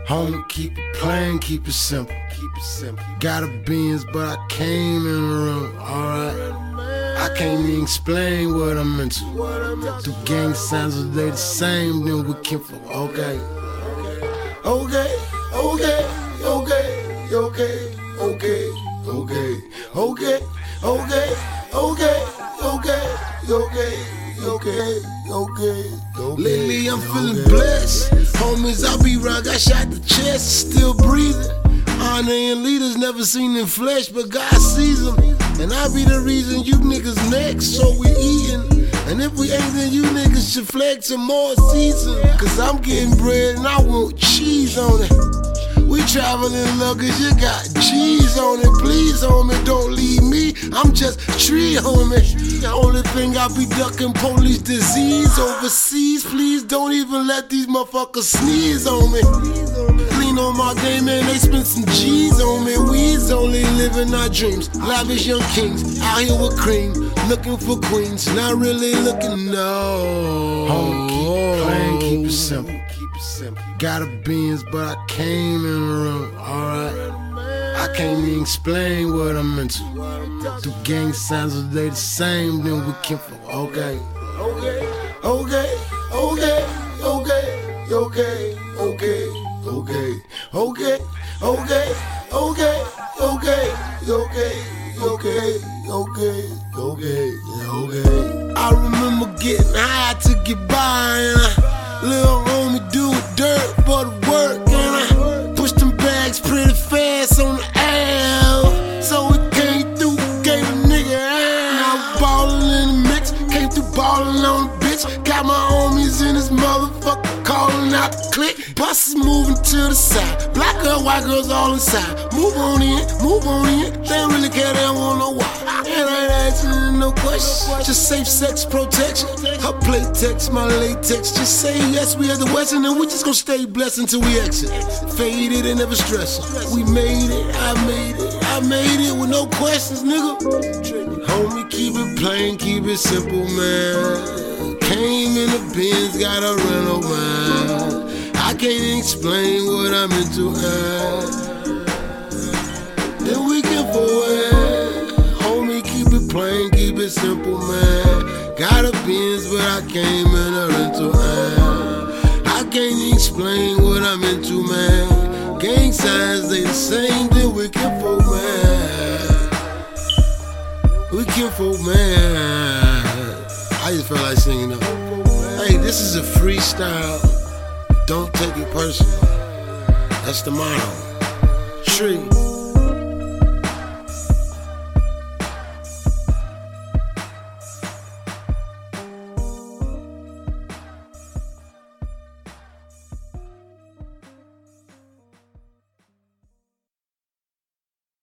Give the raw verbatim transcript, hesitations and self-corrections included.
Homie, keep it plain, keep it simple. Keep it simple. Got a Benz, but I came in the room. Alright. I can't even explain what I'm into. Do gang signs, are they the same? Then we can for okay. Okay, okay, okay, okay, okay, okay, okay, okay, okay, okay, okay, okay, okay. Lately I'm feeling blessed. Homies, I be right, got shot the chest, still breathing. Honor and leaders never seen in flesh, but God sees them. And I be the reason you niggas next, so we eatin'. And if we ain't, then you niggas should flex some more season. Cause I'm getting bread and I want cheese on it. We traveling luggage, you got cheese on it. Please, homie, don't leave me. I'm just tree, homie. The only thing I be ducking police disease overseas. Please don't even let these motherfuckers sneeze on me. Lean on my game and they spend some G's on me. We's only living our dreams. Lavish young kings out here with cream, looking for queens, not really looking, no. Home, keep it plain, keep it simple. Keep it simple. Got a Benz, but I came in the room. Alright. I can't even explain what I'm into. Do gang signs, are they the same? Then we can for okay. Okay, okay, okay, okay, okay, okay, okay, okay, okay, okay, okay, okay, okay, okay, okay, okay. I remember getting high to get by, and I, little homie do dirt for the work, and I push them bags pretty fast on the air, so we came through, gave a nigga air. I'm ballin' in the mix, came through ballin' on the bitch, got my homies in this motherfucker calling out the click. Buses moving to the side, black girl, white girls all inside. Move on in, move on in, they don't really care, they don't want no why. And I ain't asking no questions, just safe sex protection. Her play text, my latex, just say yes, we at the West, and then we just gon' stay blessed until we exit. Faded and never stressing. We made it, I made it, I made it with no questions, nigga. Homie, keep it plain, keep it simple, man. Came in the Benz, got a rental, man. I can't explain what I'm into, man. Then we can forward. Homie, keep it plain, keep it simple, man. Got a Benz, but I came in a rental, man. I can't explain what I'm into, man. Gang signs, they the same, then we can forward, man. We can forward, man. I just felt like singing up. Hey, this is a freestyle. Don't take it personal. That's the motto. Tree.